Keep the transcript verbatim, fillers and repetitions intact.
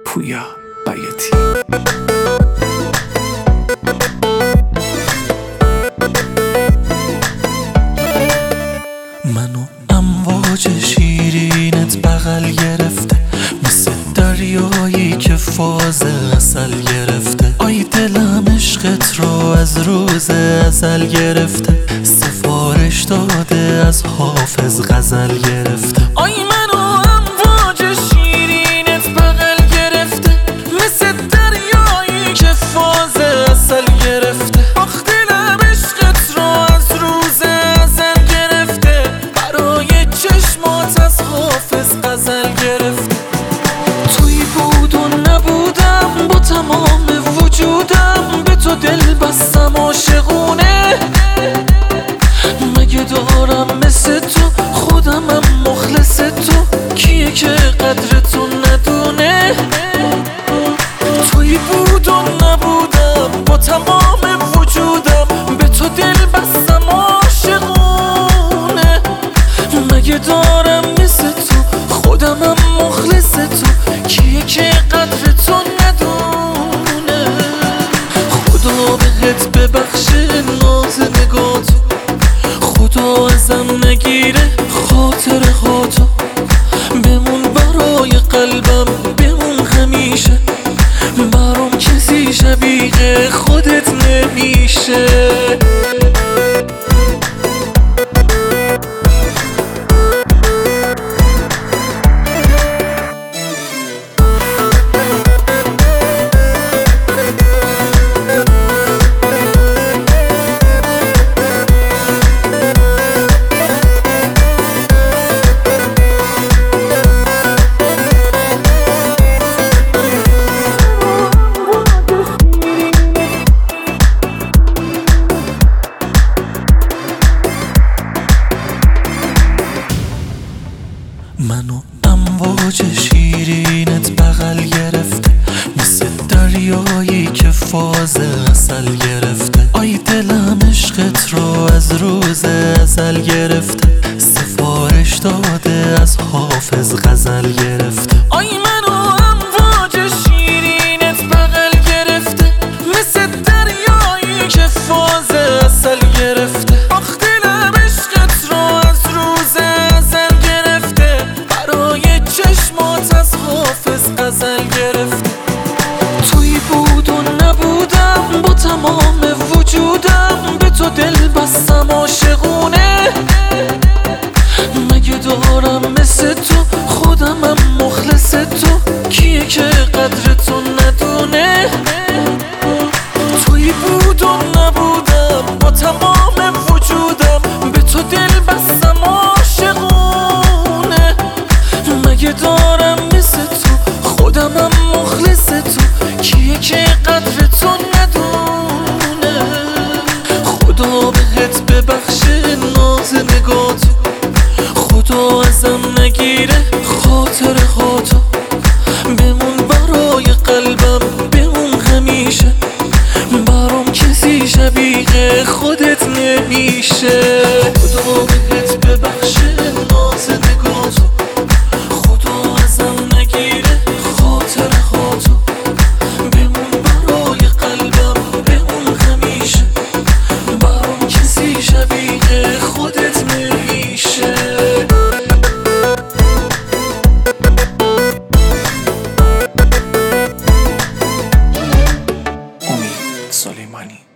پویا بیاتی. منو امواج شیرینت بغل گرفته، مثل دریایی که فاز عسل گرفته. آی دلم عشقت رو از روز ازل گرفته، سفارش داده از حافظ غزل گرفته. آی منو امواج شیرینت بغل گرفته، مثل دریایی که فاز عسل گرفته. آخ دلم عشقت رو از روز ازل گرفته، برای چشمات از حافظ غزل گرفته. توی بود و نبودم، با تمام وجودم به تو دل بستم عاشقونه. مگه دارم مثل تو خودمم مخلص تو، کیه که قدر تو ندونه؟ توی بود و نبودم، با تمام وجودم به تو دل بستم عاشقونه. مگه دارم مثل تو خودمم مخلص تو، کیه که قدر تو ندونه؟ خدا بهت ببخشه ناز نگاتو، خدا ازم نگیره خاطر خاطو. بمون برای قلبم، بمون همیشه، برام کسی شبیه خودت نمیشه. منو امواج شیرینت بغل گرفته، مثل دریایی که فاز عسل گرفته. آی دلم عشقت رو از روز ازل گرفته، سفارش داده از حافظ غزل گرفته. آی منو امواج شیرینت بغل گرفته، مثل دریایی که فاز عسل گرفته. آخ دلم عشقت رو از روز ازل گرفته، برای چشمات از حافظ غزل گرفته. توی بود و نبودم، با تمام وجودم به تو دل بستم عاشقونه. مگه دارم مثل تو خودمم مخلص تو، کیه که قدر تو ندونه؟ توی بود و نبودم، با تمام وجودم به تو دل بستم عاشقونه. مگه دارم مثل تو خودمم مخلص تو، کیه که قدر تو ندونه؟ خدا بهت ببخشه ناز نگاتو، خدا ازم نگیره خاطر خاطو. بمون برای قلبم، بمون همیشه، برام کسی شبیه خودت نمیشه. خدا بهت ببخشه ناز نگاتو، خدا ازم نگیره خاطر خاطو. بمون برای قلبم، بمون همیشه، برام کسی شبیه خودت نمیشه. امید سلیمانی.